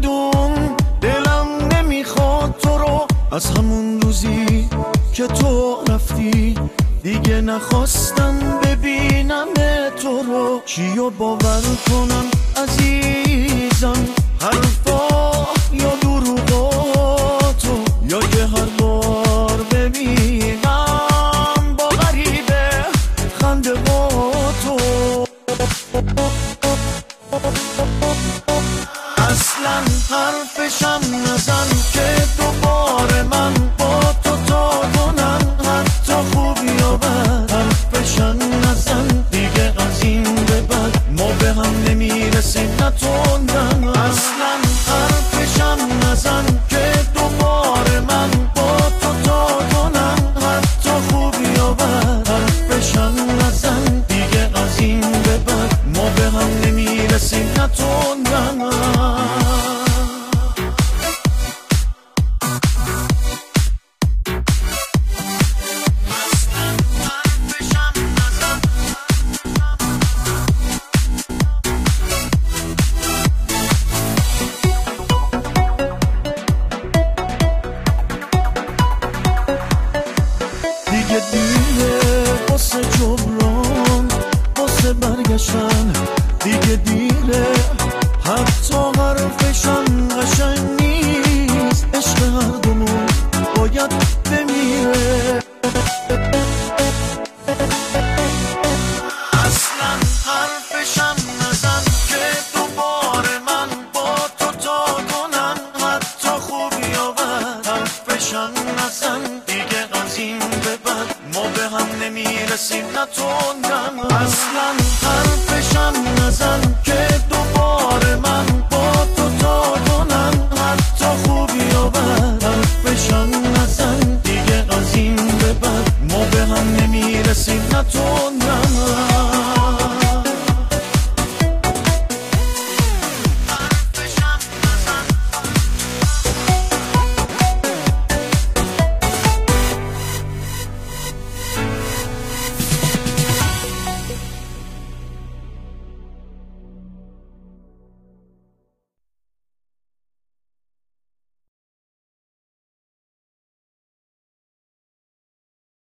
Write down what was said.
میدون دلم نمیخواد تو رو، از همون روزی که تو رفتی دیگه نخواستم ببینم تو رو. کیو باور کنم عزیزم، حرفا یا دروغاتو، یا که هر بار ببینم با غریبه خنده تو. اصلا حرفشم